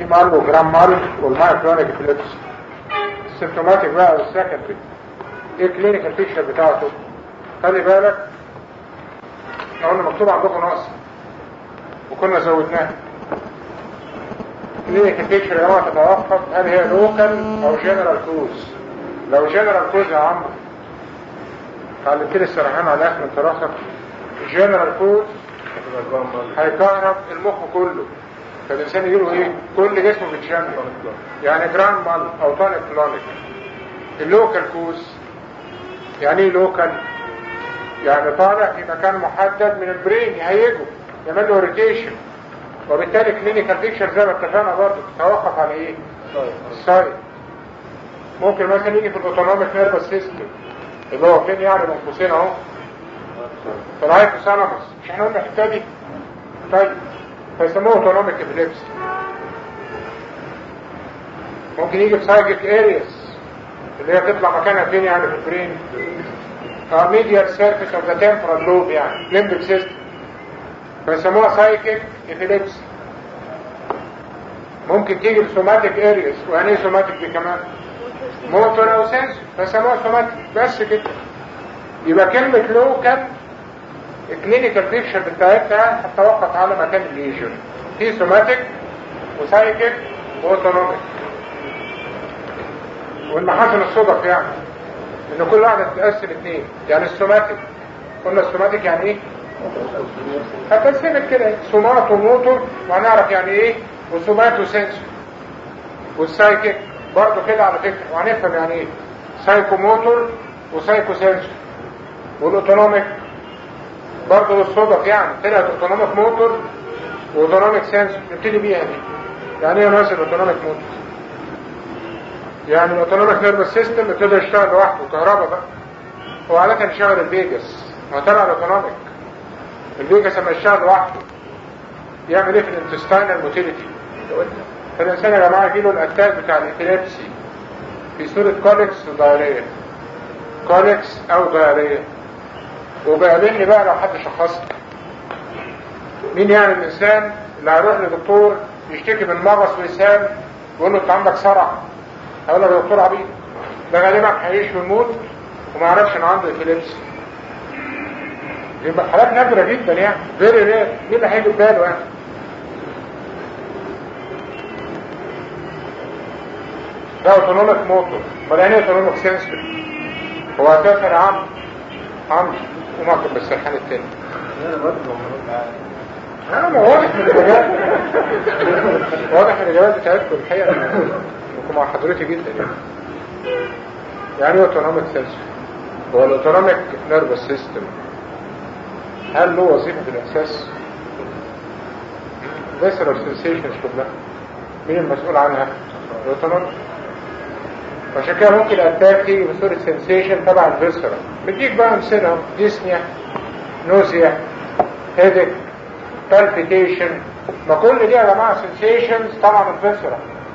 في مال وجرام مال والمايكرونيك ابيليبسي. السيمتوماتيك بقى والسكندري ايه الكلينيكال بيكتشر بتاعته؟ خلي بالك احنا قلنا مكتوب عندكم نقص وكنا زودناه. كلينيكال بيكتشر يا جماعه تتوقف هل هي لوكال او جنرال كوز. لو جنرال كوز يا عم علمتني السرحان على الاخر انت راسك. جنرال كوز هيكهرب المخ كله، فالإنسان يجيله ايه؟ كل جسمه بيتشمل، يعني جرام مال او تونيك كلونيك. اللوكال كوز يعني ايه لوكال؟ يعني طالع في مكان محدد من البرين يهيجه يعمل له روتيشن، وبالتالي كلينيكال بيكتشر زي ما اتفقنا برضه تتوقف على ايه؟ السايت. ممكن مثلا يجي في الاوتونوميك نيرفس سيستم اللي هو فين يعني من قوسين اهو في الهايبوثالاموس، مش احنا قلنا الحته دي؟ طيب فيسموه اوتونوميك ابيليبسي. ممكن يجي في سايكيك ارياس اللي هي تطلع مكانها فين يعني في البرين؟ ميديال سيرفيس اوف ذا تمبرال لوب يعني ليمبك سيستم، فيسموها سايكيك ابيليبسي. ممكن تيجي في سوماتيك ارياس، ويعني ايه سوماتيك دي كمان؟ موتور او سنسور، فيسموها سوماتيك. بس كده يبقى كلمة لوكال الكلينيكال بيكتشر بتاعتها هتتوقف على مكان الليجن. في سوماتيك وسايكيك واوتونوميك. والمحاسن الصدف يعني ان كل واحدة تتقسم اثنين. يعني السوماتيك قلنا السوماتيك يعني ايه؟ هتقسمت كده سومات وموتور وهنعرف يعني ايه وسومات وسنسور. والسايكيك برضو كده على فكرة وهنفهم يعني ايه سايكو موتور وسايكو سنسور. والاوتونوميك برضو بالصدف يعني طلعت اوتونوميك موتور واوتونوميك سنسور نبتدي بيها دي. يعني ايه مثلا اوتونوميك موتور؟ يعني الاوتونوميك نيرفس سيستم ابتدى يشتغل لوحده كهرباء بقى. هو عادة يشتغل الفيجاس، هو تبع الاوتونوميك. الفيجاس لما يشتغل لوحده يعمل ايه في الانتستينال موتيليتي؟ فالانسان يا جماعه يجيله الاتاك بتاع الابيليبسي في صوره كوليكس ودايريه، كوليكس او دايريه. وبقابلني بقى لو حد شخصني مين يعني الانسان اللي هيروح لدكتور يشتكي من مغص وسام يقول له انت عندك صرع، هقول له يا دكتور عبيد ده غالبا هيعيش ويموت وما يعرفش ان عنده ابيليبسي. يبقى حالات نادره جدا يعني فيري رير. مين اللي هيجي في باله يعني؟ ده اوتونوميك موتور. ولا يعني اوتونوميك سنسور؟ هو هتفر عم ومعكم بالسرحان التاني. ما واضح من الإجابات واضح من الإجابات بتاعتكم الحقيقة انكم مع حضرتي جدا يعني اوتونوميك سنسور. هو الاوتونوميك نيرفس سيستم هل له وظيفة في الإحساس؟ visceral sensations كلها مين المسؤول عنها؟ الاوتونوميك. عشان كده ممكن الاتاك تيجي بصورة سنسيشن تبع الفيسرا. بديك بقى امثله: ديسنيا، نوزيا، هيدك، بالبيتيشن. ما كل دي يا جماعه سنسيشنز طبعا الفيسرا.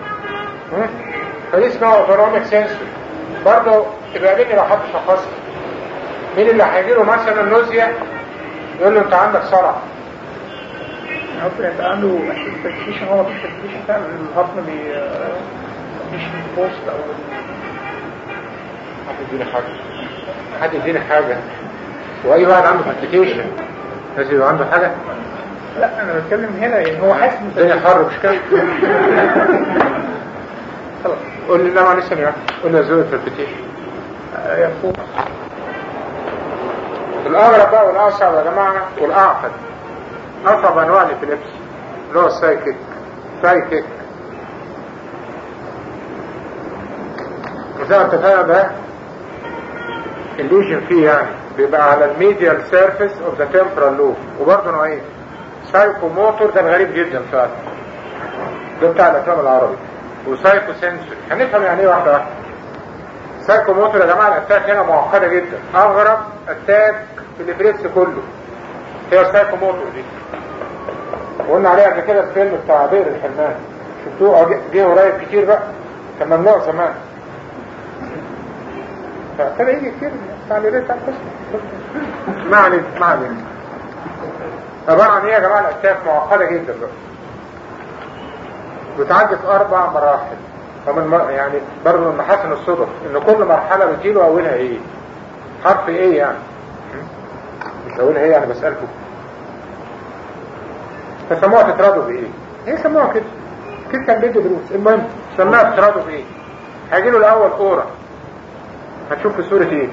فدي اسمها اوتونوميك سنسوري. برضه تبقى لو حد شخصني مين اللي هيجيله مثلا نوزيا يقول له انت عندك صرع؟ ممكن يبقى عنده احساس هو مفيش تكتيشن فعلا الهضم مفيش بوست او حد يديني حاجة. واي واحد عنده بالبيتيشن لازم يبقى عنده حاجة. لا انا بتكلم هنا يعني هو حاسس الدنيا حر مش كده؟ خلاص قول لي. لا معلش ثانية واحدة. قول لي ازاي بالبيتيشن يا فوق. الأغرب بقى والأصعب يا جماعة والأعقد، أصعب أنواع الإبيليبسي اللي هو السايكيك. وزي ما اتفقنا ده الليجن فيه يعني بيبقى على الميديال سيرفيس اوف ذا تمبرال لوب. وبرضه نوعين: سايكو موتور ده الغريب جدا فعلا ده بتاع الافلام العربي، وسايكو سنسوري. هنفهم يعني ايه واحده واحده. سايكو موتور يا جماعه الاتاك هنا معقده جدا. اغرب اتاك في الابريس كله هي السايكو موتور دي. وقلنا عليها قبل كده الفيلم بتاع بئر الحرمان، شفتوه؟ جه قريب كتير بقى، كان ممنوع زمان فابتدى يجي كتير بتاع الابريس على القسم. ما علينا. عباره عن ايه يا جماعه الاتاك؟ معقده جدا بقى. بتعدي في 4 مراحل. ومن يعني برضه من محاسن الصدف ان كل مرحلة بتجيله اولها ايه؟ حرف ايه يعني؟ مش اولها ايه يعني بسألكم. فسموها تترادوا بايه؟ ايه سموها كده؟ كده كان بيدي دروس. المهم سموها تترادوا بايه؟ هيجيله الاول اورا، هتشوف في صورة ايه؟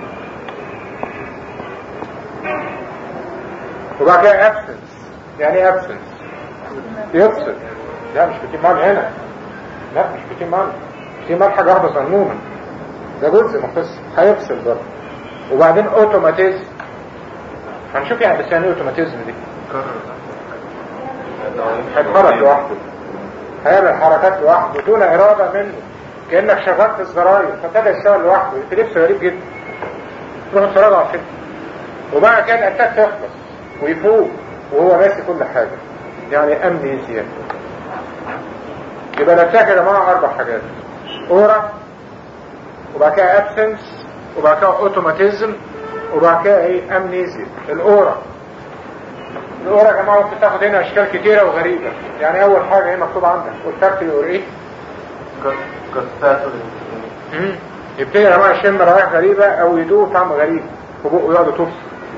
وبعد كده ابسنس. يعني ايه ابسنس؟ يفصل. لا مش بتيمان هنا، لا مش بتيمان. بتيمان حاجة واحدة صنوما، ده جزء مخصص هيفصل برضه. وبعدين اوتوماتيزم، هنشوف يعني بس يعني اوتوماتيزم دي هيتحرك لوحده، هيعمل حركات لوحده دون إرادة منه، كأنك شغلت الزراير فابتدى يشتغل لوحده. تلبس غريب جدا، تروح تتفرج على الفيلم وبعد كده الأتاك تخلص ويفوق وهو ناسي كل حاجة. يعني أمنيزيا. يبقى الأتاك يا جماعة 4 حاجات: أورا، وبعد كده أبسنس، وبعد كده أوتوماتيزم، وبعد كده إيه؟ أمنيزيا. الأورا يا جماعة ممكن تاخد هنا أشكال كتيرة وغريبة. يعني أول حاجة هي مكتوب عندك والفاكتوري اور إيه؟ يبتدي يا جماعة يشم رائحة غريبة أو يدوق طعم غريب وبقه يقعد يطف.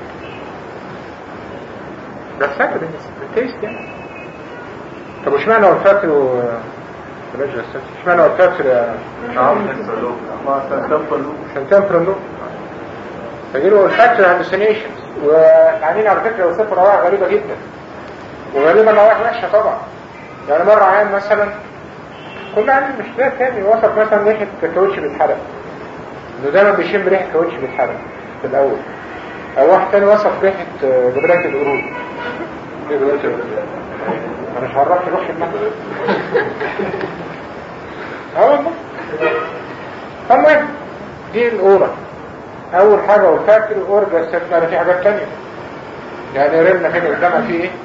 ده الفاكتوري التيست يعني. طب واشمعنى هو الفاكتوري بلاش جسد؟ اشمعنى هو الفاكتوري يا عم؟ عشان تمبرلو تجيله الفاكتوري هالوسينيشنز. وعينين على فكرة وصفة رائحة غريبة جدا، وغالبا رائحة وحشة طبعا. يعني مرة عيان مثلا كل عيان مش ده تاني وصف مثلا ريحة كاوتش بيتحرق، انه دايما بيشم ريحة كاوتش بيتحرق في الاول. او واحد تاني وصف ريحة جبلات القرود. ايه جبلات القرود؟ انا مش هعرفش روح المحل. والله. المهم دي الاورا اول حاجة، والفاكتوري اورجا استثناء في حاجات تانية. يعني رمنا كده قدامها في ايه؟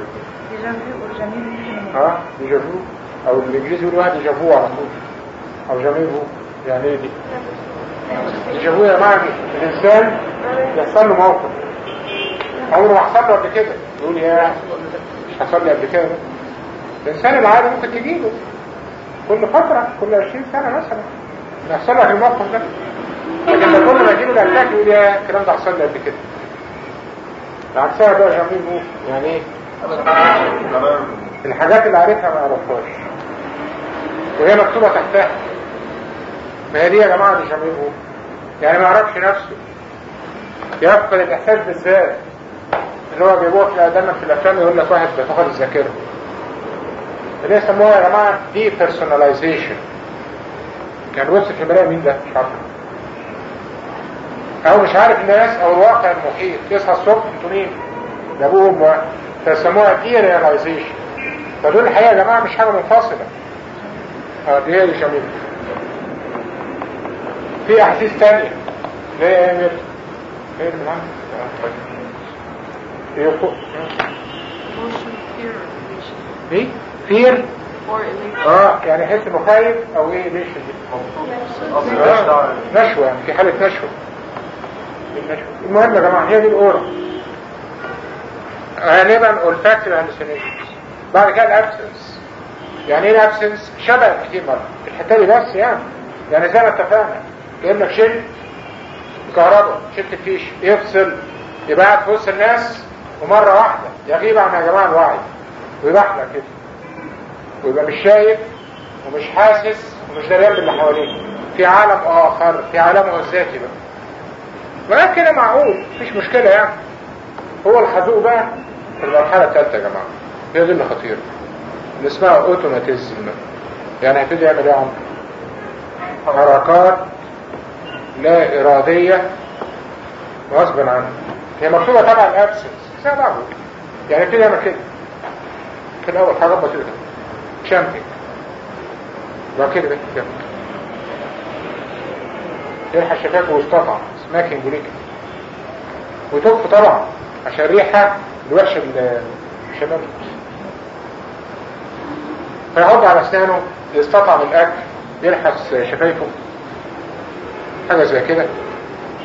ديجافو، او الانجليزي يقول واحد ديجافو على طول، او جاميفو. يعني ايه دي؟ ديجافو يا جماعه الانسان يحصل له موقف عمره ما حصل له قبل كده، يقول يا مش حصل لي قبل كده. الانسان العادي ممكن تجيله كل فتره، كل 20 سنه مثلا يحصل لك الموقف ده، لكن كل ما يجيله الاتاك يقول يا الكلام ده حصل لي قبل كده. العكسها بقى جاميفو. يعني ايه؟ الحاجات اللي عارفها ما عرفهاش وهي مكتوبة تحتها. ما هي دي يا جماعة دي جاميفو. يعني ما يعرفش نفسه، يفقد الإحساس بالذات اللي هو بيبوح دايما في الأفلام يقول لك واحد بيفقد الذاكرة، اللي يسموها يا جماعة دي بيرسوناليزيشن. يعني بص في المراية مين ده مش عارف، أو مش عارف الناس أو الواقع المحيط. يصحى الصبح انتوا مين؟ ده أبوه وأمه، فيسموها دي رياليزيشن. فدول الحقيقة يا جماعة مش حاجة منفصلة. دي هي جميلة. في أحاسيس تانية ليه يا أمير؟ خير من عندك؟ ايه؟ فير؟ يعني حس انه خايف او ايه ليش دي؟ نشوة، يعني في حالة نشوة. المهم يا جماعة هي دي الأورا. غالبا olfactory hallucinations. بعد كده الابسنس. يعني ايه الابسنس؟ شبه كتير مرة الحتة دي بس يعني زي ما اتفقنا كأنك شلت كهرباء، شلت الفيش يفصل، يبقى قاعد في وسط الناس ومرة واحدة يغيب عن يا جماعة الوعي ويبحلق كده ويبقى مش شايف ومش حاسس ومش دريان باللي حواليه، في عالم آخر، في عالمه الذاتي بقى. ولكن كده معقول مفيش مشكلة يعني. هو الحذوق بقى في المرحلة الثالثة يا جماعة، هي دي اللي خطيرة، اللي اسمها اوتوماتيزم. يعني هيبتدي يعمل ايه عمر؟ حركات لا إرادية غصبا عنه. هي مكتوبة طبعا الابسنس زي بعضه. يعني هيبتدي يعمل كده في الأول حاجات بسيطة، شامبينج وبعد كده كده يلحق الشفاف ويستطعم سماكينج وليك وتوقف طبعا عشان الريحة الوحشة الشباب، فيعض على اسنانه يستطعم الاكل يلحس شفايفه حاجة زي كده.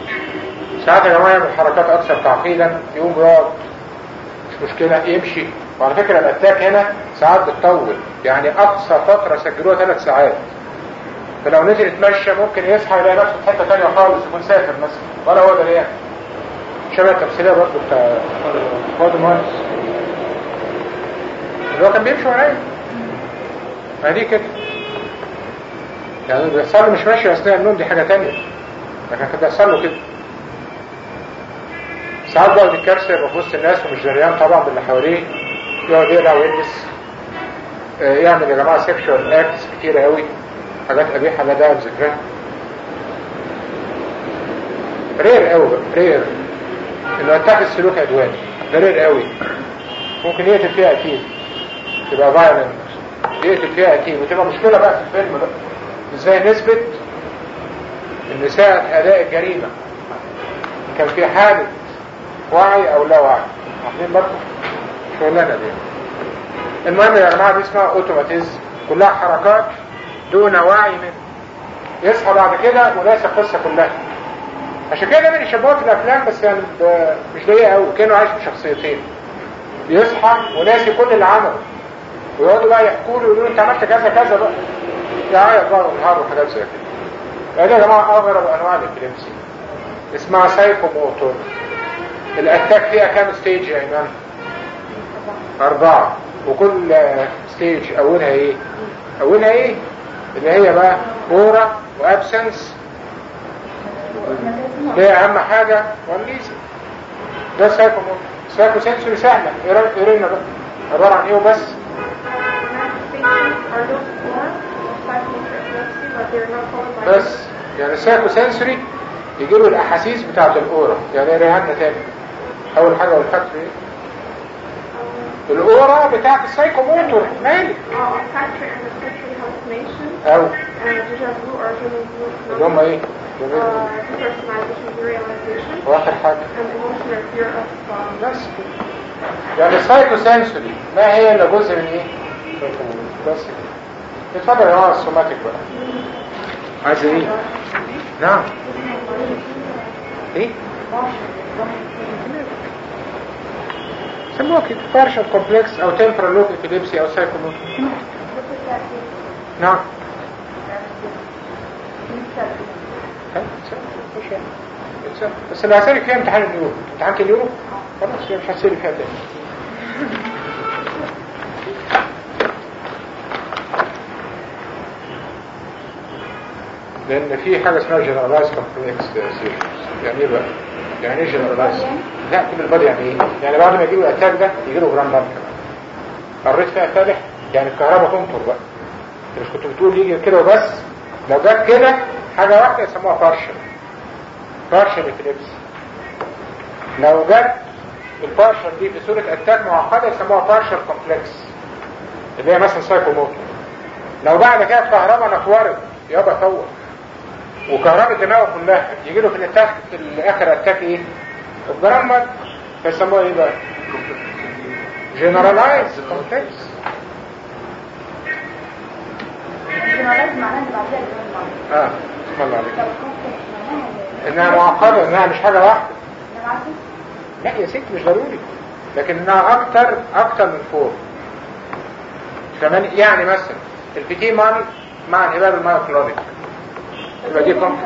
ساعات يا جماعة يعمل حركات اكثر تعقيدا، يقوم يقعد مش مشكلة، يمشي وعلى فكرة الاتاك هنا ساعات بتطول، يعني اقصى فترة سجلوها 3 ساعات. فلو نزل يتمشى ممكن يصحى يلاقي نفسه في حتة تانية خالص، يكون سافر مثلا ولا هو ده ليه. شبه التمثيلية برضه بتاع فاضل مهندس اللي هو كان بيمشي ورايا، ما دي كده يعني اللي بيحصل له مش ماشي اثناء النوم، دي حاجة تانية، لكن كان بيحصل له كده. ساعات بقى دي كارثة، يبقى في وسط الناس ومش دريان طبعا باللي حواليه، يقعد يقلع ويلبس، يعمل يا جماعة سيكشوال اكتس كتيرة قوي، حاجات قبيحة لا داعي لذكرها. رير قوي بقى، رير انه اتاك السلوك عدواني، ده رير قوي، ممكن يقتل فيها اكيد، تبقى فايلنت، يقتل فيها اكيد، وتبقى مشكلة بقى في الفيلم بقى ازاي نثبت ان ساعة اداء الجريمة كان في حالة وعي او لا وعي. عارفين برضه شغلانة دي. المهم يا جماعة دي اسمها اوتوماتيزم، كلها حركات دون وعي منه، يصحى بعد كده وناسي القصة كلها. عشان كده دايما يشبهوها في الافلام، بس يعني مش ضيقة قوي، كانوا عايش بشخصيتين، يصحى وناسي كل اللي عمله، ويقعدوا بقى يحكوا له يقولوا له انت عملت كذا كذا بقى، يعيط بقى وينهار وحاجات زي كده. يعني يا جماعة اغرب انواع الابيليبسي اسمها سايكوموتور. الاتاك فيها كام ستيج يا ايمان؟ 4، وكل ستيج اولها ايه؟ اولها ايه؟ اللي هي بقى اورا وابسنس، هي اهم حاجة والليزي. ده سايكوموتور. سايكو سنسوري سهلة، قرينا بقى عبارة عن ايه وبس؟ بس يعني السايكو سنسوري يجيله الاحاسيس بتاعت الاورا، يعني ريهاننا تاني اول حاجة والفاكتور ايه؟ الاورا بتاعت السايكوموتور مالك او اللي هم ايه؟ واخر حاجة بس يعني السايكو سنسوري ما هي الا جزء من ايه؟ بس اتفضل يا جماعة السوماتيك بقى. عايز ايه؟ نعم ايه؟ سموها كده بارشل كومبلكس او تمبرال لوب ابيليبسي او سايكوموتور. نعم بس اللي هسألك فيها امتحان اليورو، امتحانك اليورو خلاص مش هسألك فيها تاني. لان في حاجة اسمها جنرالايز كومبلكس سيريس. يعني ايه بقى؟ يعني ايه جنرالايز؟ لا كل البادي يعني ايه؟ يعني بعد ما يجيله الاتاك ده يجيله جرام بان كمان. قريت فيها فالح يعني الكهرباء تنطر بقى. مش كنت بتقول يجي كده وبس؟ لو جت كده حاجة واحدة يسموها بارشل ابيليبسي. لو جت البارشل دي في صورة اتاك معقدة يسموها بارشل كومبلكس اللي هي مثلا سايكوموتور. لو بعد كده الكهرباء نفورت يابا طور وكهرباء دماغه كلها يجي له في الاتاك في الاخر اتاك ايه؟ الجرامد، فيسموها ايه بقى؟ جنرالايز كومبلكس. جنرالايز معناها ان بعدها بسم الله عليك. انها معقدة، انها مش حاجة واحدة. لا يا ست مش ضروري، لكن انها اكتر من فور. يعني مثلا البيتي ماني مع انهباب المايوكلونيك يبقى دي كم؟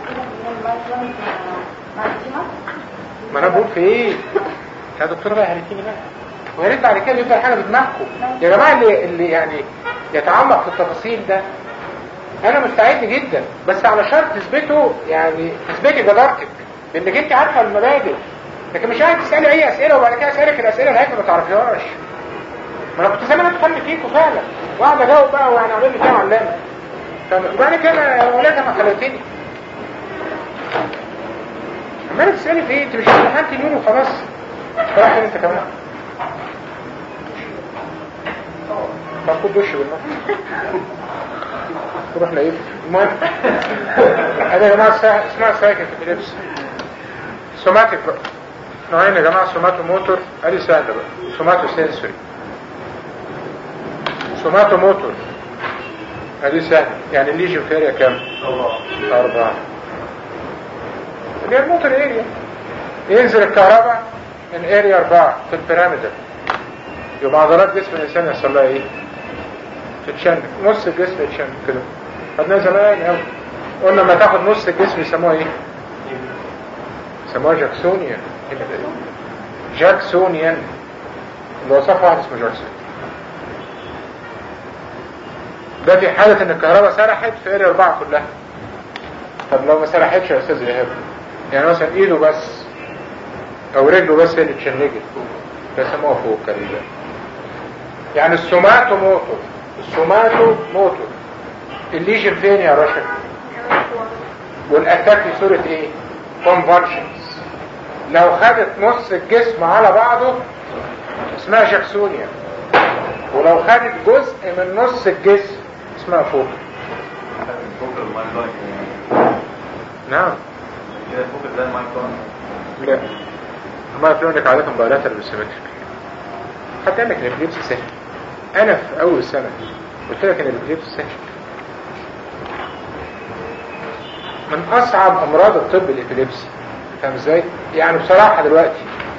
ما انا بقول في ايه يا دكتور بقى هريتيني بقى، ويا ريت بعد كده يبقى حاجه بدماغكم يا جماعه. اللي يعني يتعمق في التفاصيل ده انا مستعد جدا، بس على شرط تثبته، يعني تثبتي جدارتك بانك انت عارفه المبادئ، لكن مش قاعد تسالي اي اسئله وبعد كده اسالك الاسئله اللي انت ما تعرفيهاش. ما انا كنت زمان اتخلي فيكم فعلا واقعد اجاوب بقى وانا اعمل لي كده علامه، وبعد كده يا ولاد ما خليتني عمال تسالي في ايه؟ انت مش امتحنت اليوم وخلاص راح انت كمان. طب خد دش بالله تروح لايه. المهم هذا يا جماعه اسمها سايكل ابيليبسي. سوماتيك بقى نوعين يا جماعه، سوماتو موتور ادي سهله بقى، سوماتو سنسوري. سوماتو موتور ادي سهله، يعني الليجن في اريا كام؟ 4. اللي هي الموتور اريا ينزل الكهرباء من اريا 4 في البيراميدال يبقى عضلات جسم الانسان يحصل لها ايه؟ تتشنج، نص الجسم يتشنج كده. خدناها زمان قوي، قلنا لما تاخد نص الجسم يسموها ايه؟ يسموها جاكسونيان. جاكسونيان اللي هو صف واحد اسمه جاكسون. ده في حالة ان الكهرباء سرحت في اريا 4 كلها. طب لو ما سرحتش يا استاذ ايهاب، يعني مثلا ايده بس او رجله بس هي اللي اتشنجت، ده يسموها فوق كده. يعني السوماتو موتور، السوماتو موتور الليجن فين يا رشا؟ والاتاك في صورة ايه؟ convulsions. لو خدت نص الجسم على بعضه اسمها جاكسونيا، ولو خدت جزء من نص الجسم اسمها فوق. نعم. لا ما يفلونك عادة بقالات البسيمتريك. حتى قال لك ان الابليبسي سهل. انا في اول سنة قلت لك ان الابليبسي سهل. من اصعب امراض الطب الابليبسي، فاهم ازاي؟ يعني بصراحة دلوقتي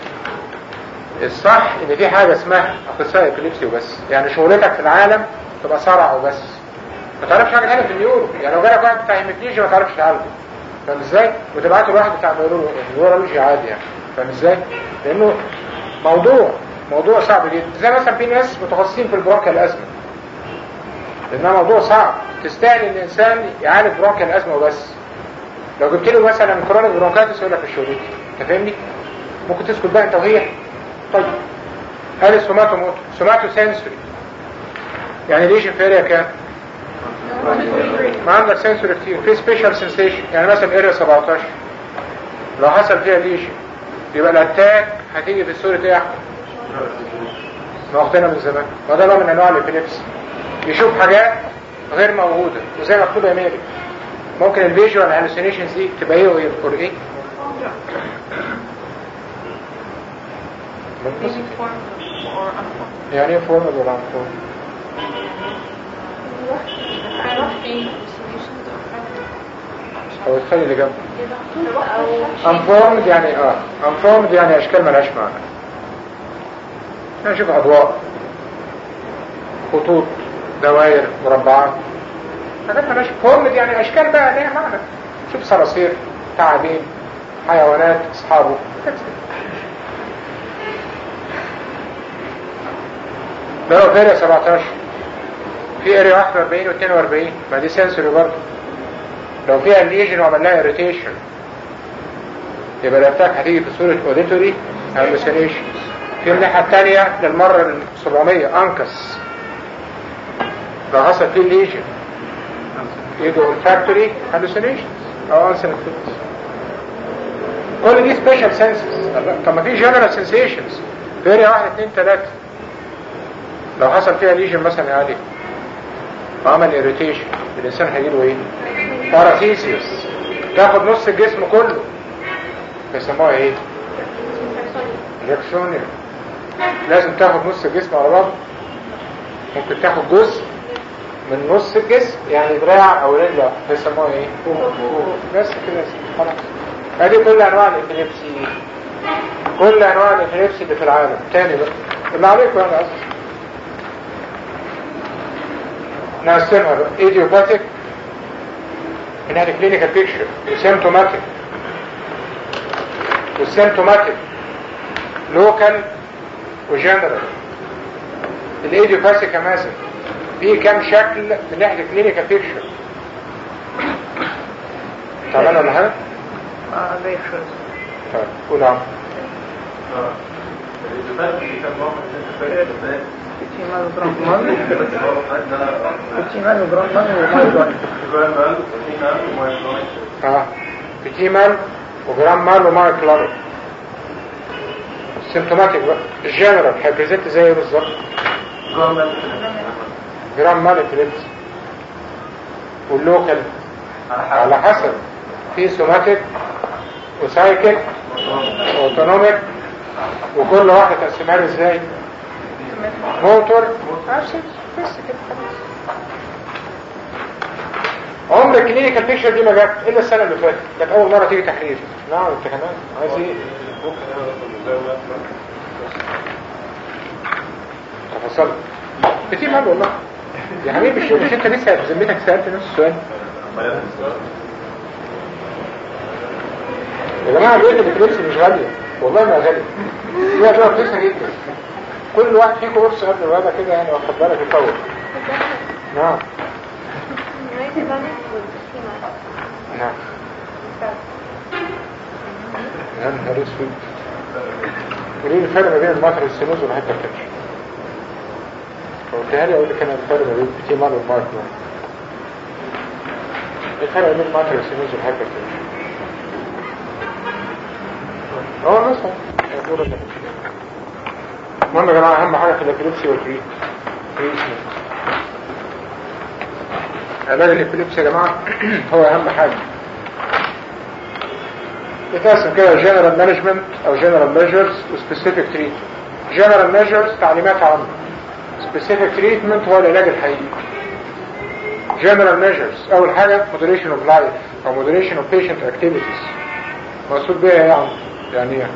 الصح ان في حاجة اسمها اخصائي ابليبسي وبس. يعني شغلتك في العالم تبقى صرع وبس، ما تعرفش حاجة تانية في النيورو. يعني لو جالك واحد بتاع هيماتولوجي ما تعرفش تعالجه، فاهم ازاي؟ وتبعته لواحد بتاع نيورولوجي عادي يعني، فاهم ازاي؟ لانه موضوع صعب جدا. زي مثلا في ناس متخصصين في البرونكيال الازمه، لانها موضوع صعب تستاهل ان الانسان يعالج برونكيال الازمه وبس. لو جبت له مثلا كرونيك برونكايتس يقول لك مش شغلتي، انت فاهمني؟ ممكن تسكت بقى انت وهي. طيب هذا السوماتو موتور، سوماتو سنسوري يعني ليش في اريا كام؟ ما عندك سنسوري كتير. في سبيشال سنسيشن، يعني مثلا اريا 17 لو حصل فيها ليجن يبقى الاتاك هتيجي في صورة ايه يا احمد؟ ما واخدينها من زمان، وده نوع من انواع الابيليبسي. يشوف حاجات غير موجودة، وزي ما مكتوب يا مالك ممكن الفيجوال هالوسينيشنز دي تبقى ايه وايه فور ايه؟ يعني ايه فورمال ولا عن فورمال؟ او الخلي اللي جنبه unformed يعني unformed يعني اشكال ملهاش معنى. نشوف اضواء، خطوط، دوائر، مربعات، حاجات ملهاش. formed يعني اشكال بقى ليها معنى. شوف صراصير، تعابين، حيوانات، اصحابه. ده لو في اريا 17، في اريا 41 و 42 ما دي سنسوري برضه. لو فيها الليجن وعمل لها irritation يبقى الاتاك هتيجي في صورة auditory hallucination. في الناحية الثانية للمرة 700 انكس لو حصل فيه الليجن يجي olfactory hallucinations او unsensitivities. كل دي special senses. طب ما في general sensations في اريا 1 2 3 لو حصل فيها ليجن مثلا عادي وعمل irritation الانسان هيجيله ايه؟ باراسيسيوس، تاخد نص الجسم كله بيسموها ايه؟ جاكسونيا. لازم تاخد نص الجسم على بعض. ممكن تاخد جزء من نص الجسم يعني دراع او رجل بيسموها ايه؟ بس كده خلاص. هذه كل انواع الابيليبسي، كل انواع الابيليبسي اللي في العالم. تاني بقى اللي عليكم انا اصلا نقسمها بقى ايديوباثيك انها كلينيكال بيكتشر، وسيمتوماتيك لوكال وجنرال. الايديوباثيك مثلا في كم شكل من ناحيه كلينيكال بيكتشر؟ تعبان ولا حاجه؟ زي الشرط. طيب قول عم. الايديوباثيك كم نوع بتيمال وجرام مال ومايكلونيك. السيمتوماتيك بقى الجنرال هيبريزنت زي بالظبط جرام مال ابيليبسي. واللوكال على حسب، في سوماتيك وسايكيك واوتونوميك، وكل واحد تقسمها له ازاي؟ موتور بس كده خلاص. عمر الكلينيكال بيكتشر دي ما جت الا السنه اللي فاتت، كانت اول مره تيجي تحرير. نعم انت كمان عايز ايه؟ حصل في مال والله يا حبيبي. مش انت لسه بذمتك سألت نفس السؤال يا جماعة؟ ليه الابيليبسي مش غالية؟ والله ما غالية، هي دواء رخيصة جدا. كل واحد فيكم قرص قبل الوضع كده يعني، واخد بالك يطول. نعم نعم. يا نهار اسود. قولي لي الفرق ما بين الماتريال ستينوز والهايبرتنشن. قلتها لي اقول لك انا الفرق ما بين التي مال والمايكرو. ايه الفرق بين الماتريال ستينوز والهايبرتنشن؟ مثلا المهم يا جماعه، اهم حاجه في الابيليبسي والتريتمنت. علاج الابيليبسي يا جماعه هو اهم حاجه. يتقسم كده جنرال مانجمنت او جنرال ميجرز وسبيسيفيك تريتمنت. جنرال ميجرز تعليمات عامه، سبيسيفيك تريتمنت هو العلاج الحقيقي. جنرال ميجرز اول حاجه مودريشن اوف لايف او مودريشن اوف بيشنت اكتيفيتيز. مقصود بيها ايه يعني ايه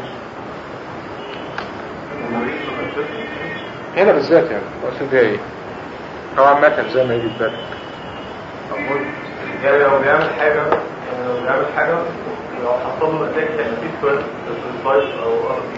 هنا بالذات؟ يعني مقصود بيها ايه؟ او عامه زي ما يجي في بالك. يعني لو بيعمل حاجه لو حصل له اتاك تأكيد كويس او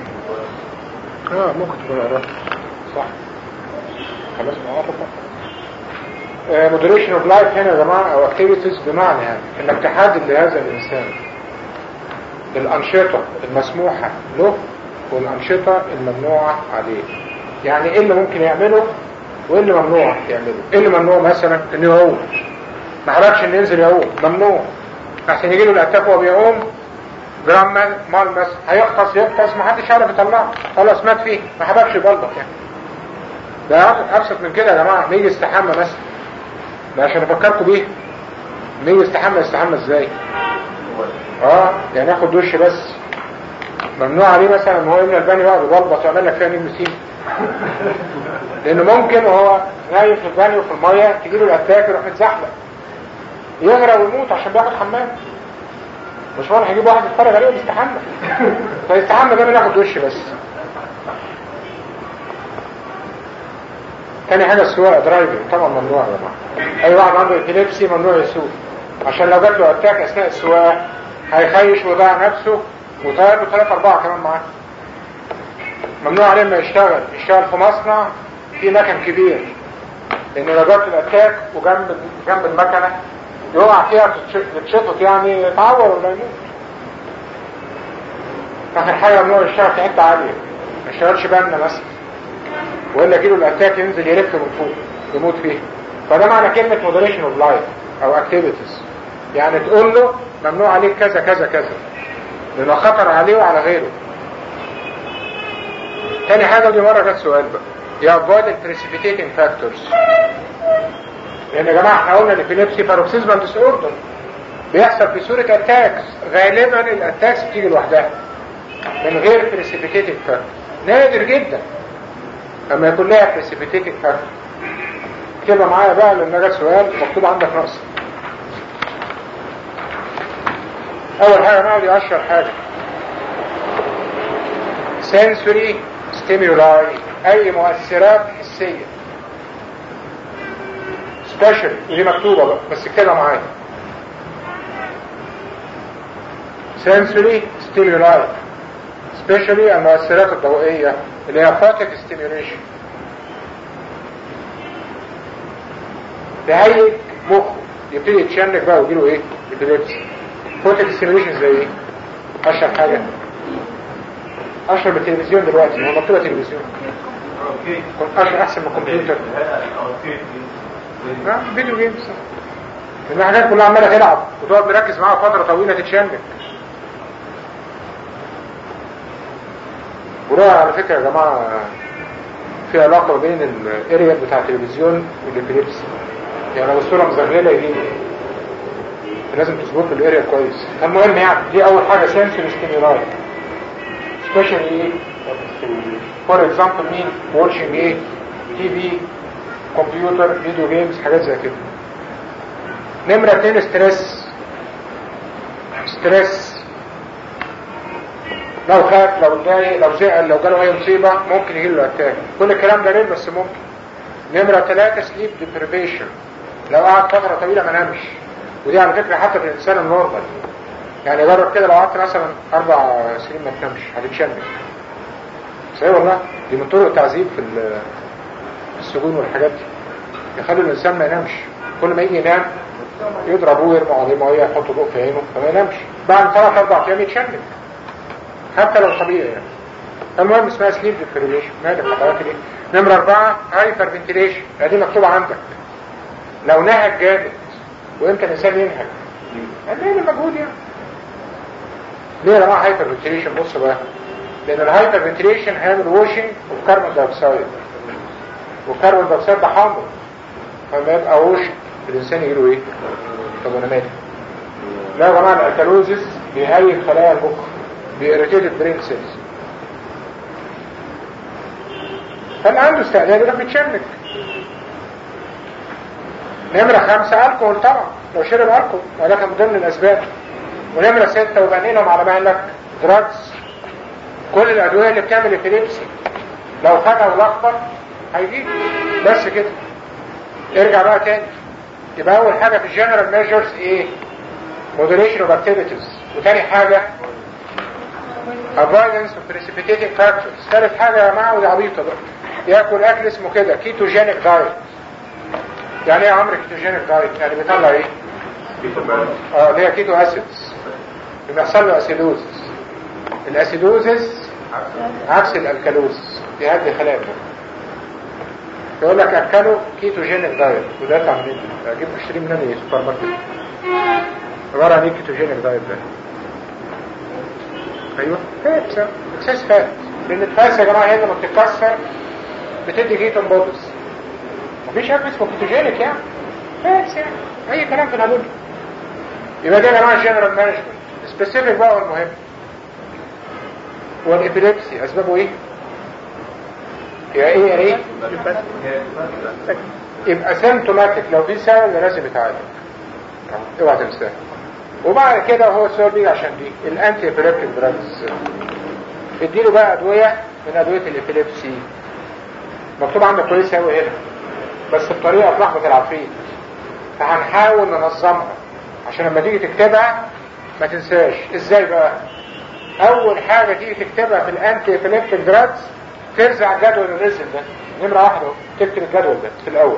ممكن تكون قرأت صح. خلاص معاطفة. مودريشن اوف لايف هنا يا جماعة او اكتيفيتيز، بمعنى يعني انك تحدد لهذا الانسان الانشطة المسموحة له والانشطة الممنوعة عليه. يعني ايه اللي ممكن يعمله وايه اللي ممنوع يعمله. ايه اللي ممنوع؟ مثلا انه يعوم، ما حركش انه ينزل يعوم، ممنوع. عشان يجي له الاتاك وهو بيعوم جرام مال بس يغطس ما حدش عارف يطلعه، خلاص مات فيه، ما حبكش يبلبط يعني. ده ابسط من كده يا جماعه. نيجي يستحمى مثلا، ده عشان افكركم بيه. نيجي يستحمى ازاي؟ يعني ياخد دش بس. ممنوع عليه مثلا ان هو يملى الباني يقعد يبلبط ويعمل لك فيها نجم سين، لانه ممكن وهو نايم في الباني وفي الميه تجيله الاتاك يروح متزحلق يغرق ويموت عشان بياخد حمام. مش وانا هجيب واحد يتفرج عليه ويستحمى. فيستحمى ده بناخد وش بس. تاني حاجة السواقة درايفنج طبعا ممنوع يا جماعة. اي واحد عنده ابيليبسي ممنوع يسوق، عشان لو جات له اتاك اثناء السواقة هيخيش ويضيع نفسه وطير له 3-4 كمان معاه. ممنوع عليه ما يشتغل في مصنع في مكن كبير، لان لو جات الاتاك وجنب المكنة يقع فيها تتشفط يعني يتعور ولا يموت. اخر حاجه ممنوع يشتغل في حته عاليه، ما يشتغلش بنا مثلا، ولا يجيله الاتاك ينزل يلف من فوق يموت فيه. فده معنى كلمه مودريشن اوف لايف او اكتيفيتيز. يعني تقول له ممنوع عليك كذا كذا كذا لانه خطر عليه وعلى غيره. تاني حاجه دي مره جت سؤال بقى، يا avoid البريسيبيتيتنج فاكتورز. لان يا جماعه احنا قلنا الابيليبسي باروكسيزمال ديس اوردر بيحصل في صوره اتاكس. غالبا الاتاكس بتيجي لوحدها من غير بريسيبيتيتنج فاكتور، نادر جدا اما يكون لها بريسيبيتيتنج فاكتور. اكتبها معايا بقى لان جت سؤال مكتوب عندك نقص. اول حاجه نقعد اشهر حاجه sensory stimuli، اي مؤثرات حسيه سبيشال. ودي مكتوبة بقى بس اكتبها معايا. sensory stimuli especially المؤثرات الضوئية اللي هي photic stimulation. تهيج مخه يبتدي يتشنج بقى ويجيله ايه؟ epilepsy. photic stimulation زي ايه؟ اشهر حاجة اشهر بالتلفزيون دلوقتي، هو مكتوبة تلفزيون اشهر احسن من الكمبيوتر. فيديو جيمز لان الحاجات كلها عماله تلعب وتقعد مركز معاها فتره طويله تتشنج. وده على فكره يا جماعه في علاقه بين الاريا بتاع التلفزيون والابيليبسي. يعني لو الصوره مزغلله يجيب لازم تظبط الاريا كويس. المهم يعني دي اول حاجه سنسوري ستيمولاي سبيشال ايه فور اكزامبل مين واتشنج ايه تي في كمبيوتر فيديو جيمز حاجات زي كده. نمرة 2 ستريس. لو خاف لو اتضايق لو زعل لو جاله اي مصيبة ممكن يجيله الاتاك. كل الكلام ده ليه بس ممكن. نمرة 3 سليب ديبريفيشن، لو قعد فترة طويلة ما نامش، ودي على فكرة حتى في الإنسان النورمال، يعني جرب كده لو قعدت مثلا 4 سنين ما تنامش هتتشنج. صحيح والله، دي من طرق التعذيب في السجون والحاجات دي، يخلوا الإنسان ما ينامش، كل ما يجي ينام يضربوه ويرموا عليه ميه يحطوا ضوء في عينه فما ينامش، بعد 3-4 أيام يتشنج حتى لو طبيعي يعني. المهم اسمها سليب ديبريفيشن. مالك حضرتك دي؟ نمرة 4 هايبر فنتيليشن، دي مكتوبة عندك. لو نهج جامد، وامتى الانسان ينهج؟ هنلاقي المجهود يعني. ليه يا جماعه هايبر فنتيليشن؟ بص بقى، لان الهايبر فنتيليشن هيعمل ووشنج اوف كربون دايوكسيد، والكربون دايوكسيد ده حامض، فلما يبقى ووش الانسان يجيله ايه؟ طب انا مالي؟ لا يا جماعه، الالكالوزيس بيهيج خلايا المخ، بيريتيت البرين سيلز، فاللي عنده استعداد يروح يتشنج. نمرة 5 الكحول طبعا، لو شرب الكحول ولكن من ضمن الاسباب. ونمرة 6 وبنينهم على مهلك دراجز، كل الادوية اللي بتعمل ابيليبسي لو خدها ولخبط هيجيب، بس كده. ارجع بقى تاني، يبقى اول حاجة في الجنرال ميجرز ايه؟ مودريشن اوف اكتيفيتيز، وتاني حاجة avoidance of precipitating factors. ثالث حاجة يا جماعة ودي عبيطة بقى، ياكل اكل اسمه كده كيتوجينيك دايت. يعني ايه يا عمرو كيتوجينيك دايت؟ يعني بيطلع ايه؟ اللي هي كيتو اسيدز، بيحصل له اسيدوزس. الاسيدوزس عكس الالكالوزس، بيهدي خلايا المخ. يقول لك اكلوا كيتوجينيك دايت، وده تعمل اجيب اشتري من ايه؟ سوبر ماركت. عبارة عن ايه كيتوجينيك دايت ده؟ ايوه فات، اكسس فات، لان الفاس يا جماعه هي لما بتتكسر بتدي كيتون بودز، مفيش حاجه اسمه كيتوجينيك يعني، فات يعني اي كلام في الهبول. يبقى ده يا جماعه الجنرال مانجمنت. سبيسيفيك بقى والمهم، والابيليبسي اسبابه ايه؟ يبقى ايه؟ يبقى سيمتوماتيك، لو في سبب لازم يتعالج، اوعى تنساه. وبعد كده هو السؤال بيجي عشان دي الانتي ابيليبتيك دراجز، اديله بقى ادويه من ادويه الابيليبسي، مكتوب عندك كويس قوي هنا، بس بطريقه تلخبط العفريت، فهنحاول ننظمها عشان لما تيجي تكتبها ما تنساش. ازاي بقى؟ اول حاجه تيجي تكتبها في الانتي ابيليبتيك دراجز ترجع جدول الريزل ده، نمره 1 تكتب الجدول ده في الاول.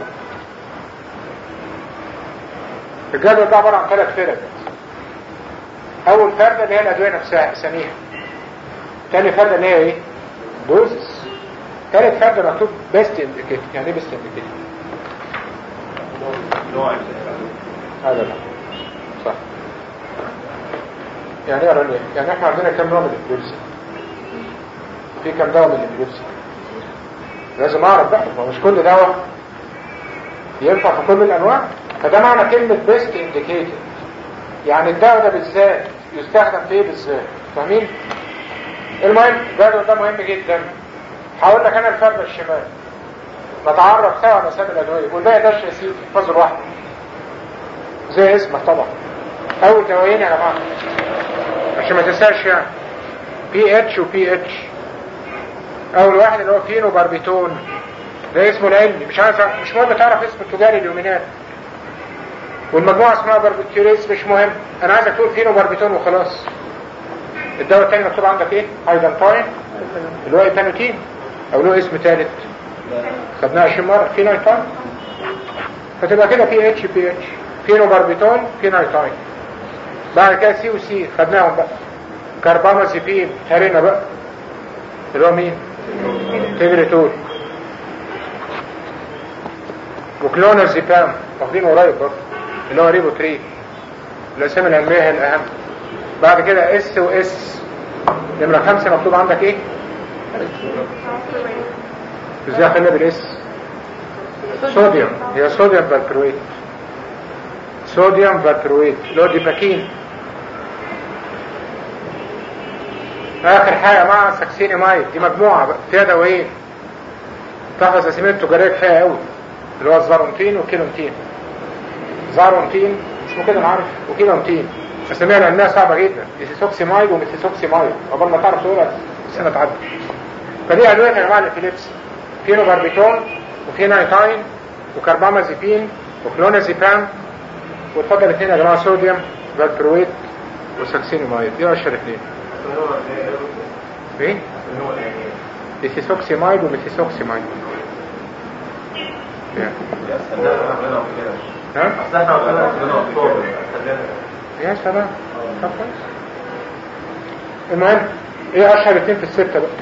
الجدول ده عباره عن 3 فرد. اول فردة اللي هي الادوية نفسها اساميها، تاني فردة اللي هي ايه؟ دوزس، تالت فردة مكتوب بيست انديكيتور. يعني ايه بيست انديكيتور؟ هذا لا صح. يعني ايه رأيه؟ يعني احنا عندنا كم نوع من الابيليبسي؟ في كم دواء من الابيليبسي؟ لازم اعرف بقى، مش كل دواء ينفع في كل الانواع. فده معنى كلمة بيست انديكيتور، يعني الدواء ده بالذات يستخدم في ايه بالذات، فاهمين؟ المهم الجدول ده مهم جدا. هقول لك انا الفردة الشمال، نتعرف سوا على اسامي الادويه، والباقي ده يا سيدي احفظه لوحده زي اسمك طبعا. اول دوايين يا جماعه عشان ما تنساش، يعني بي اتش وبي اتش. اول واحد اللي هو فينو باربيتون، ده اسمه العلمي، مش عارف، مش مهم تعرف اسمه التجاري اليومينات. والمجموعة اسمها باربيتوريس، مش مهم، انا عايزك تقول فينو باربيتون وخلاص. الدواء الثاني مكتوب عندك ايه؟ هايدنتاين، اللي هو ايتانوتين، او له اسم ثالث خدناه 20 مرة، فينايتاين. فتبقى كده بي اتش بي اتش، فينو باربيتون فينايتاين. بعد كده سي وسي خدناهم بقى، كاربامازيبين هرينا بقى، اللي هو مين؟ تيجريتول. وكلونازيبام واخدين قريب برضه، اللي هو ريبوتري. الاسامي العلميه هي الاهم. بعد كده اس واس. نمره 5 مكتوب عندك ايه؟ ازاي خلينا بالاس؟ صوديوم، هي صوديوم فالبرويت، صوديوم فالبرويت اللي هو ديباكين. اخر حاجه مع ساكسينيمايد، دي مجموعه بقى فيها دوايين تحفظ اسامي التجاريه كفايه قوي، اللي هو الزارونتين والكيلونتين. زارونتين اسمه كده انا عارف، وكيلونتين اساميها لانها صعبه جدا، ميثيسوكسيمايد وميثيسوكسيمايد، قبل ما تعرف تقولها السنه تعدي. فدي ادويه يا جماعه الابيليبسي، فينو باربيتون وفي نايتاين وكربامازيبين وكلونازيبام، واتفضل اثنين يا جماعه صوديوم فالبرويت وساكسينومايد. دي اشهر اثنين. ايه؟ ميثيسوكسيمايد وميثيسوكسيمايد. ها؟ يا سلام. طب كويس. المهم ايه اشهر اثنين في الستة بقى؟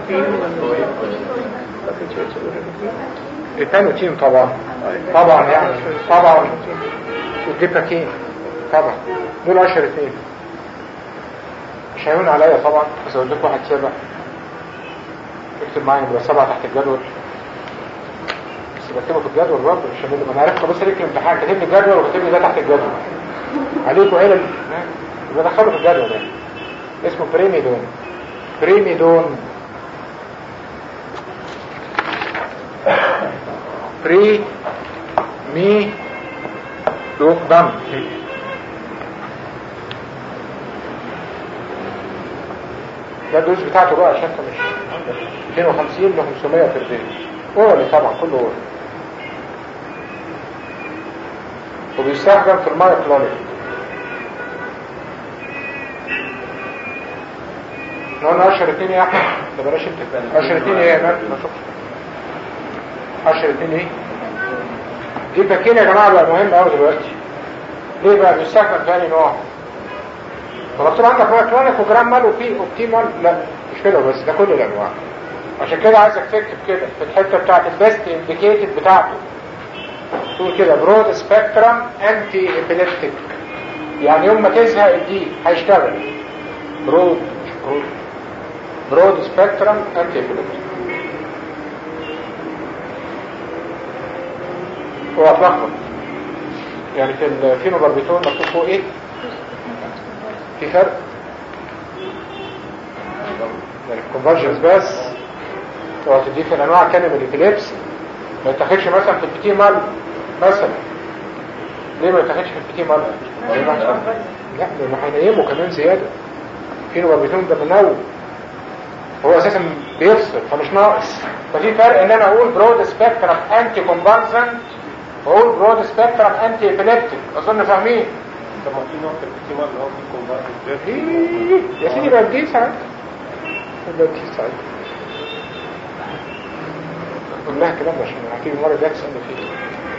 البانوتين طبعا يعني طبعا، والديباكين طبعا، دول اشهر اثنين. مش هيهون عليا طبعا، بس اقول لكم واحد سابع. اكتب معايا نبقى 7 تحت الجدول، بس بكتبه في الجدول برضه مش هنقول انا عرفت بس ليك الامتحان كاتب لي الجدول وكاتب لي ده تحت الجدول عليكم علم يبقى دخله في الجدول ده. اسمه بريميدون دم. ده الدوز بتاعته بقى عشان انت مش 250 ل 500 في الدين. اورالي طبعا كله اورالي، وبيستخدم في المايو كلونيك. قلنا اشهر اثنين يا احمد، ده بلاش انت. اشهر اثنين ايه يا مان؟ ما شفتش اشهر اثنين ايه؟ دي باكين يا جماعه بقى مهم قوي دلوقتي. ليه بقى بيستخدم ثاني نوع؟ فمكتوب عندك مايو كلونيك وجرام مال وفي اوبتيمال. لا مش كده بس، ده كل الانواع. عشان كده عايزك تكتب كده في الحته بتاعت البيست انديكيتد بتاعته، تقول كده برود سبيكترم انتي ابيليبتيك. يعني يوم ما تزهق الدي هيشتغل برود سبيكترم انتي ابيليبتيك. هو اتلخبط يعني في الفينوباربيتول مكتوب فوق ايه؟ في فرق يعني الكونفرجنس بس لو تضيف الانواع الثانيه من الابيليبسي ما يتاخدش مثلا في البي تي مال مثلا. ليه ما يتاخدش في البي تي مال؟ لا لانه هينيمه كمان زياده. فينوباربيتول ده منوم، هو اساسا بيفصل فمش ناقص. ففي فرق ان انا اقول برود سبيكترم انتي كونفرجنت واقول برود سبيكترم انتي ابيليبتيك. اظن فاهمين. طب ما في نوع في البي تي مال اللي هو في يا سيدي بقى دي ساعات قلناها كلام عشان هتيجي المره الجايه تسالني فيه.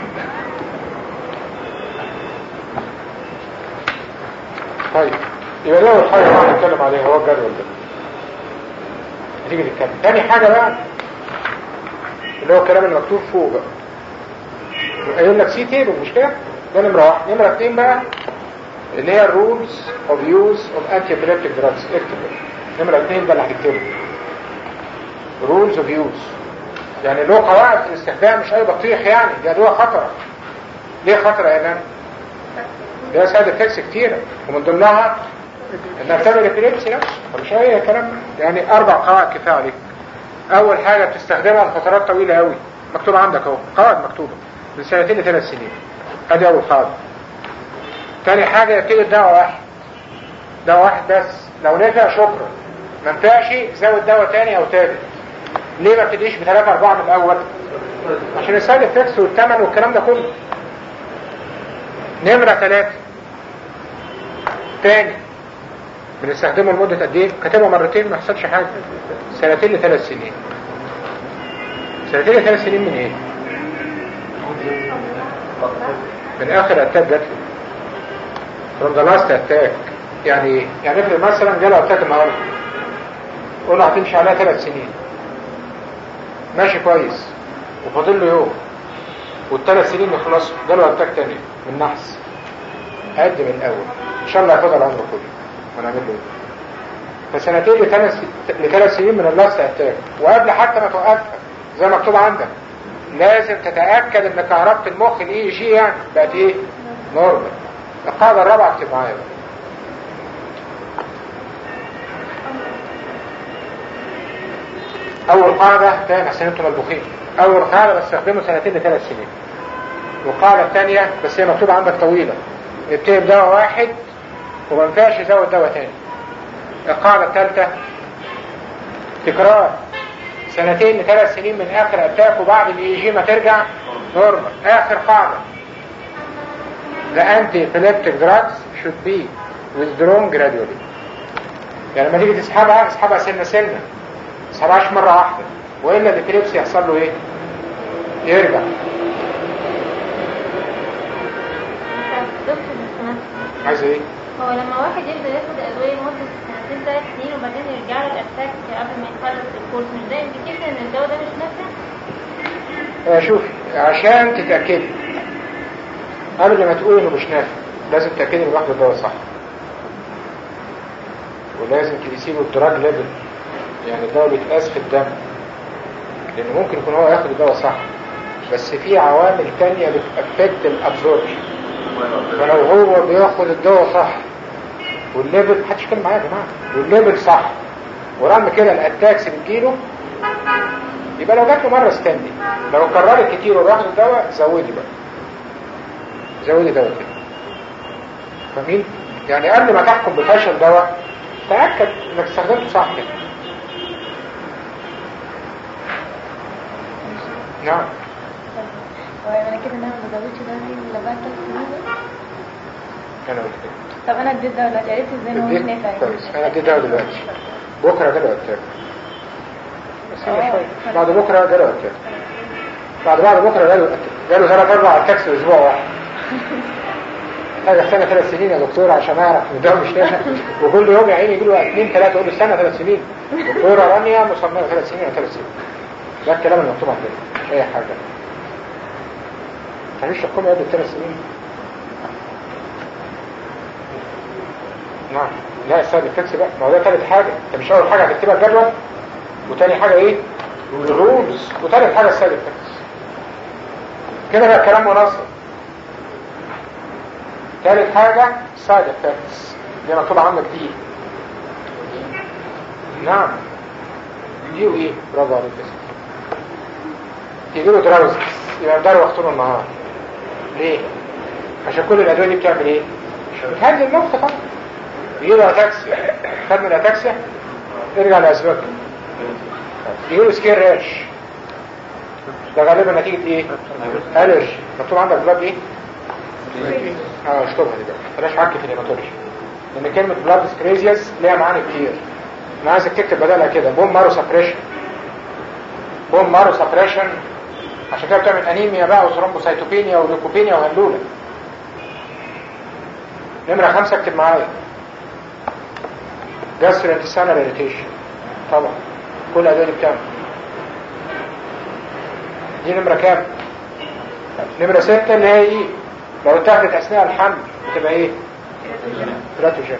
طيب يبقى ده اول حاجه بقى نتكلم عليها هو الجدول ده. هتيجي نتكلم تاني حاجه بقى اللي هو الكلام اللي مكتوب فوق بقى. قايل لك سي تيبل مش كده؟ ده نمره 1. نمره 2 بقى اللي هي الرولز اوف يوز اوف انتي ابيليبتيك دراجز. اكتب نمره 2 ده اللي هتكتبه. رولز اوف يوز يعني له قواعد في الاستخدام، مش اي بطيخ يعني. دي ادويه خطره. ليه خطره يا نان؟ ده سايد افكتس كتيره ومن ضمنها انها بتعمل ابيليبسي نفسه، فمش اي كلام يعني. 4 قواعد كفايه عليك. اول حاجه بتستخدمها لفترات طويله قوي، مكتوب عندك اهو قواعد مكتوبه من 2 ل 3 سنين. ادي اول قاعده. تاني حاجه يبتدي دواء واحد بس. لو نفع شكرا، ما نفعش زود دواء تاني او تالت. ليه ما ابتديش ب3 4 من الاول؟ عشان السايد افكتس والثمن والكلام ده كله. نمره 3 تاني بنستخدمه لمده قد ايه؟ كاتبها مرتين ما حصلش حاجه. 2 ل 3 سنين. 2 ل 3 سنين من ايه؟ من اخر اتاك جات له. from the last attack. يعني ايه؟ يعني افرض مثلا جاله اتاك النهارده، قلنا هتمشي عليها 3 سنين ماشي كويس وفاضل له يوم وال3 سنين يخلصوا، جاله اتاك تاني من نحس، قد من الاول ان شاء الله هياخد العمر كله ونعمل له ايه؟ فسنتين ل3 سنين من اللاست اتاك. وقبل حتى ما توقفها زي ما مكتوب عندك لازم تتاكد ان كهربة المخ الاي جي يعني بقت ايه؟ نورمال. القاعده الرابعه اكتب معايا بقى. اول قاعده تاني عشان انتوا ملبوخين. اول قاعده بستخدمه 2 ل 3 سنين. والقاعده الثانيه بس هي مكتوبه عندك طويله، ابتدي بدواء واحد وما ينفعش يزود دواء تاني. القاعده الثالثه تكرار 2 ل3 سنين من اخر اتاك وبعد الاي جي ما ترجع نورمال. اخر قاعدة the anti-epileptic drugs should be withdrawn gradually. يعني لما تيجي تسحبها اسحبها سنة سنة، ما تسحبهاش مرة واحدة، وإلا الإبيليبسي يحصل له ايه؟ يرجع. عايز ايه؟ هو لما واحد يبدأ ياخد أدوية لمدة 2 3 سنين وبعدين يرجع له الأتاك قبل ما يخلص الكورس، مش ده إنديكيشن إن الدواء ده مش نافع؟ شوف، عشان تتأكدي قبل ما تقول إنه مش نافع لازم تتأكدي إنه واخد الدواء صح، ولازم تقيسي له الدراج ليفل، يعني الدواء بيتقاس في الدم، لأن ممكن يكون هو ياخد الدواء صح بس في عوامل تانية بتأفكت الأبزوربشن. فلو هو بياخد الدواء صح والليفل، محدش يتكلم معايا يا جماعه، والليفل صح ورغم كده الاتاكس بتجيله، يبقى لو جات له مره استني، لو كررت كتير وبياخد الدواء زودي بقى، زودي دواء كده. فاهمين؟ يعني قبل ما تحكم بفشل دواء تاكد انك استخدمته صح كده. نعم. انا كده انا ما بزودش ده الا بعد 3 سنين. انا قلت كده. طب انا اديت ده دلوقتي، عرفت ازاي ان هو مش نافع؟ كويس، انا اديت ده دلوقتي، بكره جاله اتاك، بعد بكره جاله اتاك، بعد بكره جاله 3 4 اتاكس في اسبوع واحد. هذا سنه 3 سنين يا دكتور عشان اعرف ان ده مش نافع، وكل يوم يا عيني يجي له 2 3 اقول له استنى 3 سنين، دكتوره رانيا مصممه 3 سنين ولا 3 سنين. ده الكلام اللي مكتوب عندنا، مش اي حاجه. مش تحكم قبل 3 سنين. نعم. لا السايد افكتس بقى، ما هو ده ثالث حاجه، انت مش اول حاجه هتكتبها الجدول، وتاني حاجه ايه؟ الرولز، وثالث حاجه السايد افكتس. كده بقى الكلام منظم. ثالث حاجه السايد افكتس اللي مكتوبه عندك دي. نعم. دي وايه؟ برافو عليك. يجيله دراوز يبقى يقدروا يخطروا النهار. ليه؟ عشان كل الادويه دي بتعمل ايه؟ بتهدي المخ طبعا. يجيله اتاكسيا، خد من الاتاكسيا ارجع لاسبابه. يجيله سكين راش، ده غالبا نتيجه ايه؟ الرجي. مكتوب عندك بلاد ايه؟ اشطبها دي بقى، بلاش عك في الهيماتولوجي، لان كلمه بلاد سكريزياس ليها معاني كتير. انا عايزك تكتب بدلها كده بوم مارو سبريشن، بوم مارو سبريشن، عشان كده بتعمل انيميا بقى وثرومبوسايتوبينيا وليوكوبينيا وهندوله. نمرة 5 اكتب معايا جاسترونتستينال اريتيشن، طبعا كل الادويه دي بتعمل. دي نمرة كام؟ نمرة 6 اللي هي ايه؟ لو اتاخدت اثناء الحمل بتبقى ايه؟ تراتوجين.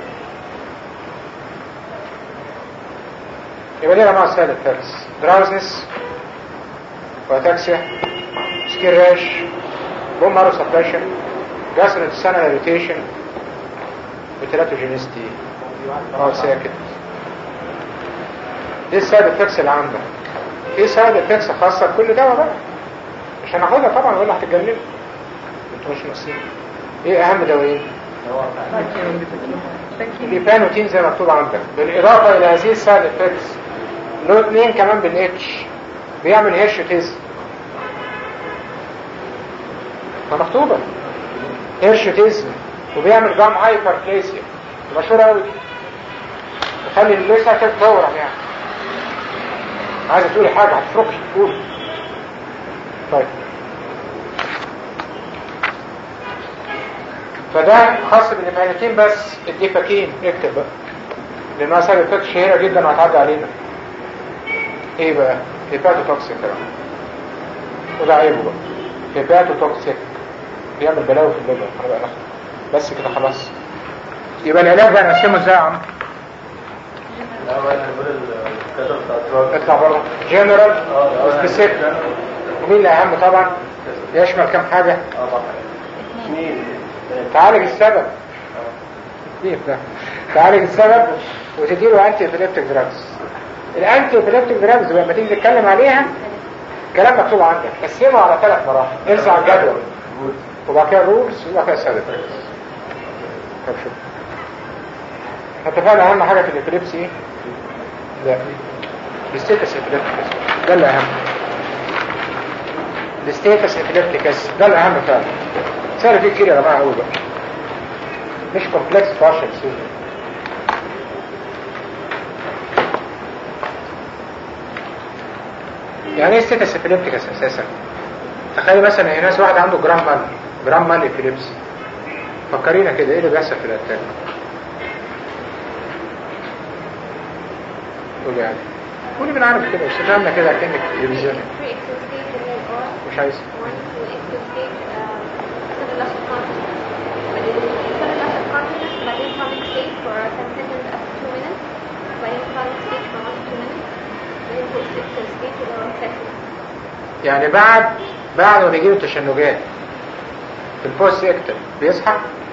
يبقى دي يا جماعه السايد افكتس: دراوزنس واتاكسيا، سكين راش، بوم مارو سبريشن، جاسترونتستينال اريتيشن، وتراتوجينيستي. اقعد ساكت. دي السايد افكتس اللي عندك. في سايد افكتس خاصه بكل دواء بقى، مش هناخدها طبعا ولا هتتجننوا انتوا مش ناقصين. ايه اهم دوايين؟ البانوتين زي ما مكتوب عندك، بالاضافه الى هذه السايد افكتس له 2 كمان بالاتش، بيعمل هيرشوتيزم. فمكتوبه هيرشوتيزم، وبيعمل جام هايبربليسيا مشهوره قوي، يخلي اللثه تتورم. يعني عايزه تقولي حاجه هتفرقش تقول. طيب فده خاص بالهيبانوتين بس. الديباكين اكتب بقى، لانها سبب افكت شهيره جدا وهتعدي علينا. ايه بقى؟ هيباتوتوكسيك، وده عيبه بقى. هيباتوتوكسيك بيعمل بلاوي في الليفر. هنبقى ناخد بس كده خلاص. يبقى العلاج بقى نقسمه ازاي يا عم؟ اطلع بره. جنرال وسبيسيفيك. ومين اللي اهم طبعا؟ يشمل كام حاجه؟ تعالج السبب. كيف ده؟ تعالج السبب وتديله انتي ابيليبتيك دراجز. الانتي ابيليبتيك دراجز لما تيجي تتكلم عليها كلام مكتوب عندك، قسمها على 3 مراحل. ارجع الجدول وبعد كده الرولز وبعد كده السبب. طب شوف، اتفقنا اهم حاجه في الابيليبسي ايه؟ لا، الستاتس ابيليبتيك. ده اللي اهم. الستيتس ابيليبتيكس ده الاهم فعلا. سهل فيه كتير يا جماعه قوي بقى، مش كومبلكس بارشل سيزون. يعني ايه ستيتس ابيليبتيكس اساسا؟ تخيل مثلا ناس واحد عنده جرام مال ابيليبسي، فكرينا كده ايه اللي بيحصل في الاتاك؟ قولي يعني قولي من عارف كده، بس فهمنا كده كأنك تلفزيون. مش عايز يعني بعد ما بيجيله التشنجات في البوست سيكتور بيصحى؟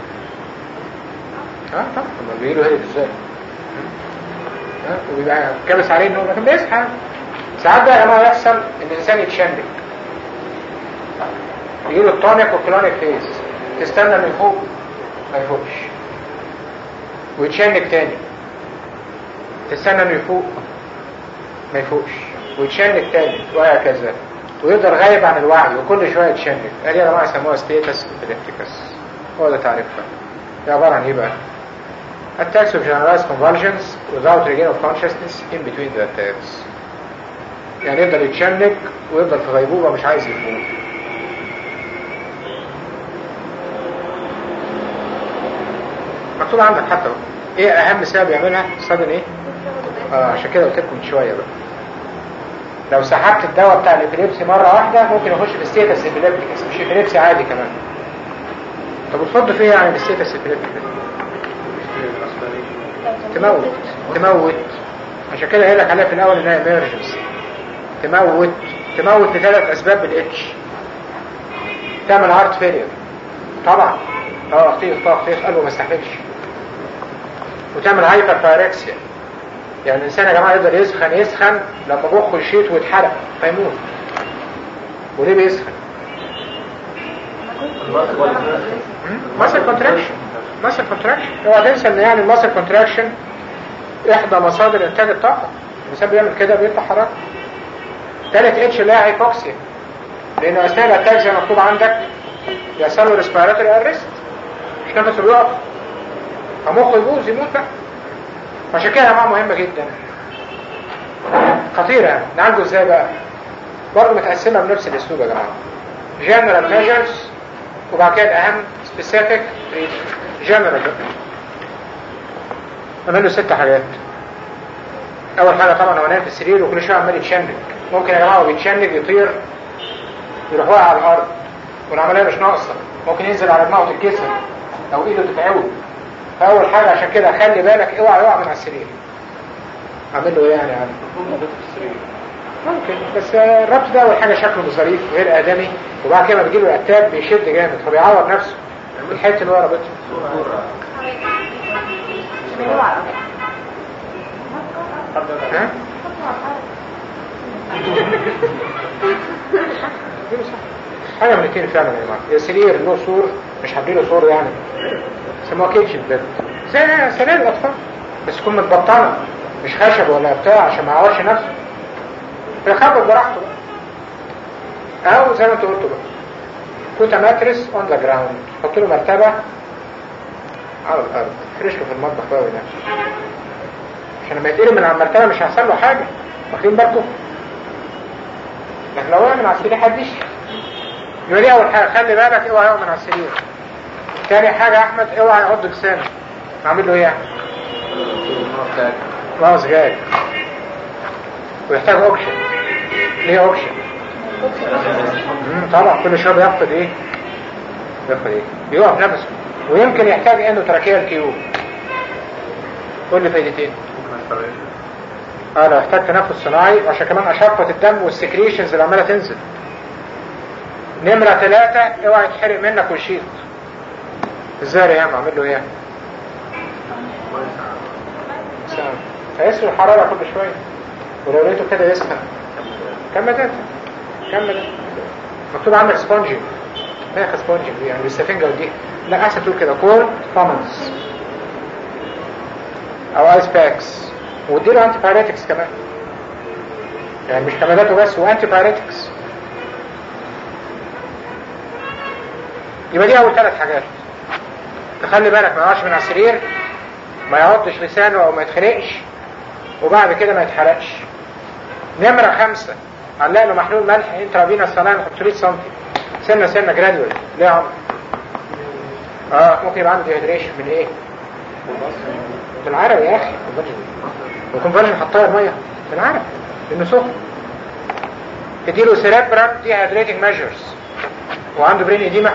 طبعا لما بيجيله هيك ازاي؟ وبيبقى كابس عليه انه لكن بيصحى. ساعات بقى يا جماعه يحصل ان الانسان يتشنج، يجيله التونيك والكلونيك فيز، تستنى انه يفوق ما يفوقش، ويتشنج تاني، تستنى انه يفوق ما يفوقش، ويتشنج تاني، وهكذا، ويفضل غايب عن الوعي وكل شويه يتشنج. قال يا جماعه يسموها ستيتس ابيليبتيكس. هو ده تعريفها. هي عباره عن ايه بقى؟ attacks of generalized convulsions without regain of consciousness in between the attacks. يعني يفضل يتشنج ويفضل في غيبوبه مش عايز يفوق. مكتوب عندك حتى ايه اهم سبب يعملها؟ صدن ايه؟ عشان كده قلت لكم من شويه بقى، لو سحبت الدواء بتاع الابيليبسي مره واحده ممكن يخش في ستيتس ابيليبتيكس، مش ابيليبسي عادي كمان. طب وتفض فيه يعني الستيتس ابيليبتيكس؟ تموت. عشان كده قايل لك عليها في الاول انها ايمرجنسي. تموت لثلاث اسباب بالاتش. تعمل هارت فيلير طبعا، اختيق قلبه ما يستحملش، وتعمل هايبر بايركسيا. يعني الانسان يا جماعه يقدر يسخن لما مخه يشيط ويتحرق فيموت. وليه بيسخن؟ ماسل كونتراكشن. اوعى تنسى ان يعني الماسل كونتراكشن احدى مصادر انتاج الطاقه. الانسان بيعمل كده بيطلع حراره. ثالث اتش اللي هي هايبوكسيا، لانه اثناء الاتاك زي ما مكتوب عندك يحصل له ريسبيراتوري ارست، مش نفسه بيقف، فمخه يبوظ يموت بقى. عشان كده يا جماعه مهمه جدا، خطيره. نعالجه ازاي بقى؟ برضه متقسمه بنفس الاسلوب يا جماعه. جنرال ميجرز، وبعد كده الاهم سبيسيفيك جنرال. نعمل له 6 حاجات. اول حاجه طبعا هو نايم في السرير وكل شويه عمال يتشنج. ممكن يا جماعه هو بيتشنج يطير يروح واقع على الارض والعمليه مش ناقصه، ممكن ينزل على دماغه تتكسر او ايده تتعوج. فاول حاجه عشان كده خلي بالك اوعى يقع من على السرير. اعمل له ايه يعني؟ ممكن، بس الربط ده اول حاجه شكله مش ظريف غير ادمي، وبعد كده بيجيله الاتاك بيشد جامد فبيعور نفسه الحته اللي هو رابطها. ها؟ حاجه من الاثنين فعلا يا جماعه. يا سرير له سور، مش هديله سور يعني، سموها كيتشن بيد زي سرير الاطفال، بس تكون متبطنه مش خشب ولا بتاع عشان ما يعورش نفسه، فيخبط براحته بقى. او زي ما انت قلت بقى كوتا ماتريس اون ذا جراوند، حط له مرتبه على الارض، فرش له في المطبخ بقى وينام، عشان لما يتقلب من على المرتبه مش هيحصل له حاجه. واخدين بالكم؟ لكن لو وقع من على السرير حدش. يبقى دي اول حاجه، خلي بالك اوعى يقع من على السرير. تاني حاجه يا احمد اوعى يعض لسانه. اعمل له ايه يعني؟ ماوس جاي، ويحتاج اوكشن. ليه اوكشن؟ طبعا كل شويه بيفقد ايه؟ بيوقف نفسه، ويمكن يحتاج اندوتراكيال تيوب. كل فايدتين. لو يحتاج تنفس صناعي عشان كمان اشفط الدم والسكريشنز اللي عماله تنزل. نمرة 3 اوعى يتحرق منك ويشيط. ازاي يا عم؟ اعمل له ايه؟ هيسري الحرارة كل شوية، ولو لقيته كده يسخن كمل. مكتوب عندك سبونجي، ما ياخد سبونجي دي يعني بالسفنجة ودي، لا احسن تقول كده كول كومنز او ايس باكس، واديله انتي بايريتكس كمان. يعني مش كماداته بس وانتي بايريتكس. يبقى دي اول 3 حاجات. تخلي بالك ما يقعش من على السرير، ما يعضش لسانه او ما يتخنقش، وبعد كده ما يتحرقش. نمرة 5 علق له محلول ملح انترافينا الصلاين 500 سم سنة سنة جرادوال. ليه يا عم؟ ممكن يبقى عنده ديهيدريشن من ايه؟ بالعرق يا اخي. الكونفرجن حطها الميه بالعرق لانه سخن. تديله سيريبرال ديهيدريتنج ميجرز وعنده برين اديمه.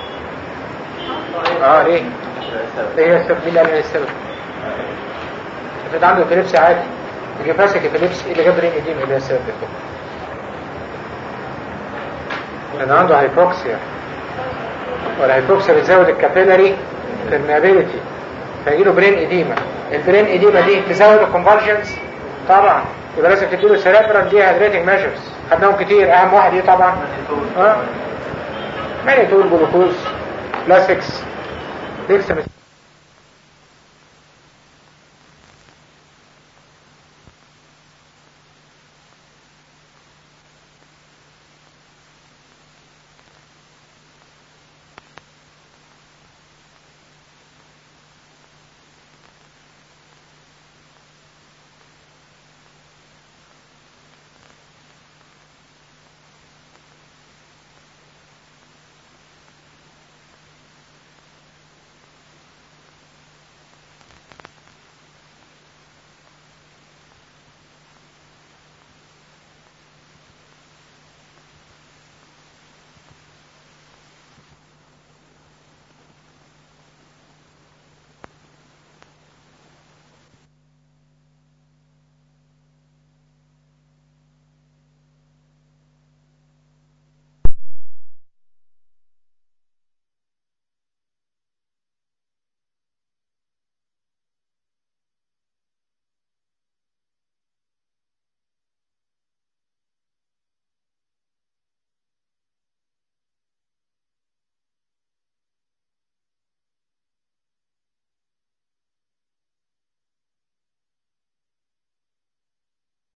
ليه؟ ايه السبب؟ مين اللي قال ايه السبب؟ افرض عنده ابيليبسي عادي يجي ماسك ابيليبسي، ايه اللي جاب برين اديمه؟ اللي هي السبب ده لان عنده هايبوكسيا، والهايبوكسيا بتزود الكابيلاري permeability فيجيله برين اديمه. البرين اديمه دي تزود الكونفرجنس طبعا، يبقى لازم تديله سيريبرال ديهيدريتنج ميجرز. خدناهم كتير. اهم واحد ايه طبعا؟ مانيتول، جلوكوز، لاسكس، ديكساميثاسون.